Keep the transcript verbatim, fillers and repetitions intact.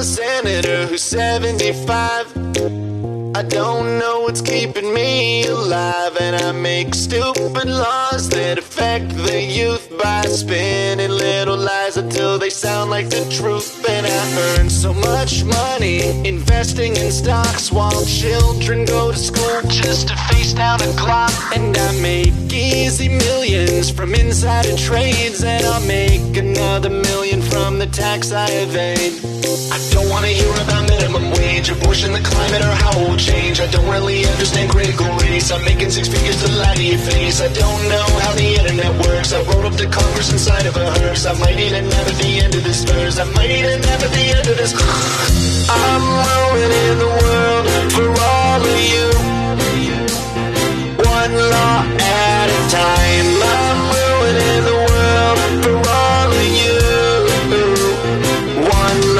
a senator who's seventy-five. I don't know what's keeping me alive, and I make stupid laws that affect the youth by spinning little lies until they sound like the truth. And I earn so much money investing in stocks while children go to school just to face down a clock. And I make easy millions from insider trades, and I'll make another million from the tax I evade. I don't wanna hear about minimum wage, abortion, the climate, or how we'll change. I don't really understand critical race. I'm making six figures to lie to your face. I don't know how the internet works. I wrote up to Congress inside of a hearse. I might eat a nap at the end of this verse. I might eat a nap at the end of this. I'm rolling in the